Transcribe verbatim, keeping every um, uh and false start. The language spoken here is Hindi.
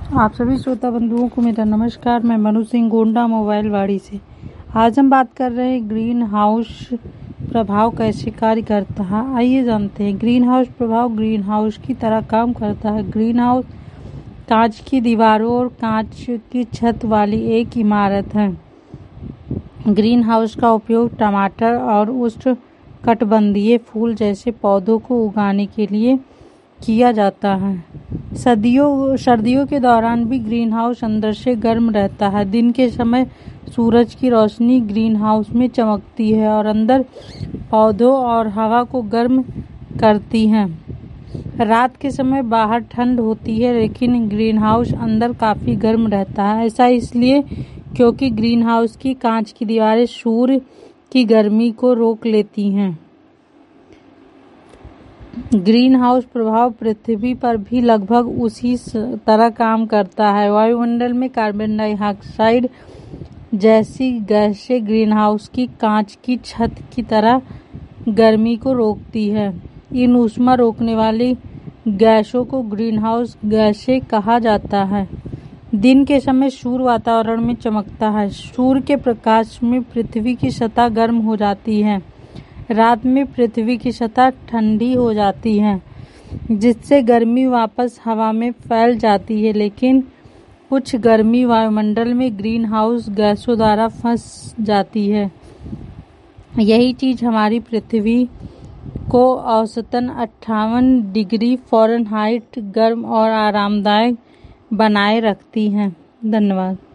आप सभी श्रोता बंधुओं को मेरा नमस्कार। मैं मनु सिंह गोंडा मोबाइल वाड़ी से। आज हम बात कर रहे हैं ग्रीन हाउस प्रभाव कैसे कार्य करता है। आइए जानते हैं। ग्रीन हाउस प्रभाव ग्रीन हाउस की तरह काम करता है। ग्रीन हाउस कांच की दीवारों और कांच की छत वाली एक इमारत है। ग्रीन हाउस का उपयोग टमाटर और उष्णकटिबंधीय फूल जैसे पौधों को उगाने के लिए किया जाता है। सर्दियों सर्दियों के दौरान भी ग्रीन हाउस अंदर से गर्म रहता है। दिन के समय सूरज की रोशनी ग्रीन हाउस में चमकती है और अंदर पौधों और हवा को गर्म करती है। रात के समय बाहर ठंड होती है, लेकिन ग्रीन हाउस अंदर काफी गर्म रहता है। ऐसा इसलिए क्योंकि ग्रीन हाउस की कांच की दीवारें सूर्य की गर्मी को रोक लेती हैं। ग्रीन हाउस प्रभाव पृथ्वी पर भी लगभग उसी तरह काम करता है। वायुमंडल में कार्बन डाइऑक्साइड जैसी गैसें ग्रीन हाउस की कांच की छत की तरह गर्मी को रोकती है। इन ऊष्मा रोकने वाली गैसों को ग्रीन हाउस गैसें कहा जाता है। दिन के समय सूर्य वातावरण में चमकता है। सूर्य के प्रकाश में पृथ्वी की सतह गर्म हो जाती है। रात में पृथ्वी की सतह ठंडी हो जाती है, जिससे गर्मी वापस हवा में फैल जाती है, लेकिन कुछ गर्मी वायुमंडल में ग्रीन हाउस गैसों द्वारा फंस जाती है। यही चीज हमारी पृथ्वी को औसतन अट्ठावन डिग्री फ़ारेनहाइट गर्म और आरामदायक बनाए रखती है। धन्यवाद।